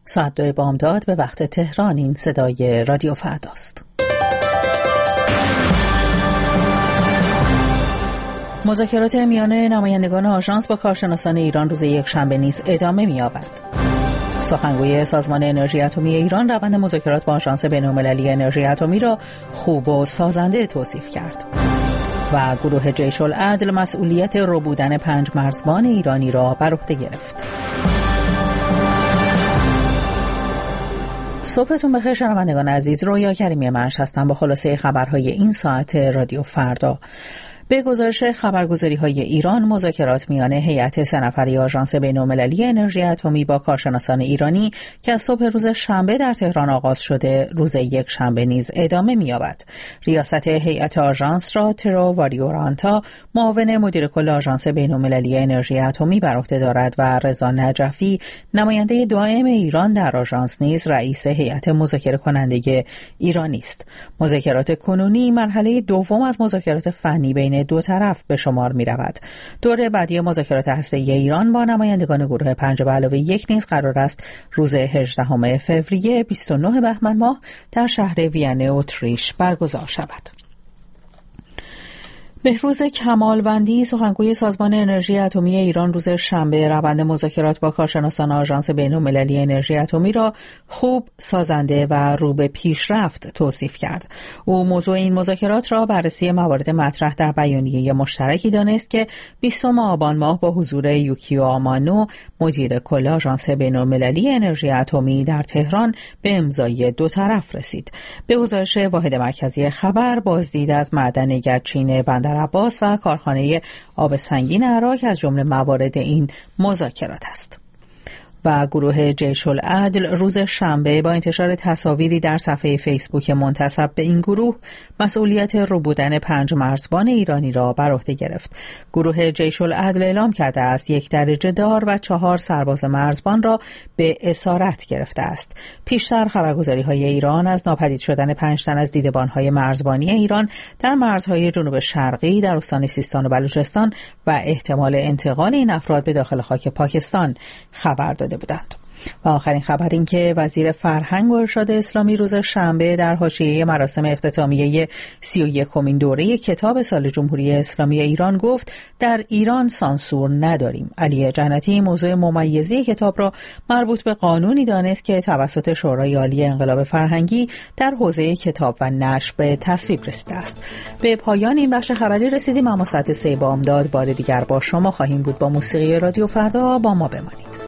ساعت 2 بامداد به وقت تهران. این صدای رادیو فرداست. مذاکرات میان نمایندگان آژانس با کارشناسان ایران روز یکشنبه نیز ادامه می‌یابد. سخنگوی سازمان انرژی اتمی ایران روند مذاکرات با آژانس بین‌المللی انرژی اتمی را خوب و سازنده توصیف کرد. و گروه جیش العدل مسئولیت ربودن 5 مرزبان ایرانی را بر عهده گرفت. صبحتون بخیر شنوندگان عزیز، رویا کریمی منش هستم با خلاصه خبرهای این ساعت رادیو فردا. به گزارش خبرگزاری‌های ایران، مذاکرات میان هیئت 3 نفره آژانس بین‌المللی انرژی اتمی با کارشناسان ایرانی که از صبح روز شنبه در تهران آغاز شده، روز یکشنبه نیز ادامه می‌یابد. ریاست هیئت آژانس را ترو واریورانتا، معاون مدیر کل آژانس بین‌المللی انرژی اتمی بر عهده دارد و رضا نجفی، نماینده دائم ایران در آژانس نیز رئیس هیئت مذاکره کننده ایرانی است. مذاکرات کنونی مرحله دوم از مذاکرات فنی بین دو طرف به شمار می رود. دوره بعدی مذاکرات هسته‌ای ایران با نمایندگان گروه 5+1 نیز قرار است روز 18 فوریه 29 بهمن ماه در شهر وین اتریش برگزار شود. بهروز کمالوندی، سخنگوی سازمان انرژی اتمی ایران، روز شنبه روند مذاکرات با کارشناسان آژانس بین‌المللی انرژی اتمی را خوب، سازنده و رو به پیشرفت توصیف کرد. او موضوع این مذاکرات را بررسی موارد مطرح در بیانیه مشترکی دانست که 20 آبان ماه با حضور یوکیو آمانو، مدیر کل آژانس بین‌المللی انرژی اتمی در تهران، به امضای دو طرف رسید. به گزارش واحد مرکزی خبر، بازدید از معدن گچین بندر عباس و کارخانه آب سنگین عراق از جمله موارد این مذاکرات است. و گروه جیش العدل روز شنبه با انتشار تصاویری در صفحه فیسبوک منتسب به این گروه مسئولیت ربودن 5 مرزبان ایرانی را بر عهده گرفت. گروه جیش العدل اعلام کرده است 1 درجه دار و 4 سرباز مرزبان را به اسارت گرفته است. پیشتر خبرگزاری‌های ایران از ناپدید شدن 5 تن از دیدبان‌های مرزبانی ایران در مرزهای جنوب شرقی در استان سیستان و بلوچستان و احتمال انتقال این افراد به داخل خاک پاکستان خبر داده بودند. و آخرین خبر این که وزیر فرهنگ و ارشاد اسلامی روز شنبه در حاشیه مراسم اختتامیه 31مین دوره کتاب سال جمهوری اسلامی ایران گفت در ایران سانسور نداریم. علی جنتی موضوع ممیزی کتاب را مربوط به قانونی دانست که توسط شورای عالی انقلاب فرهنگی در حوزه کتاب و نشر به تصویب رسیده است. به پایان این بخش خبری رسیدیم، اما ساعت 3 بامداد بار دیگر با شما خواهیم بود با موسیقی رادیو فردا. با ما بمانید.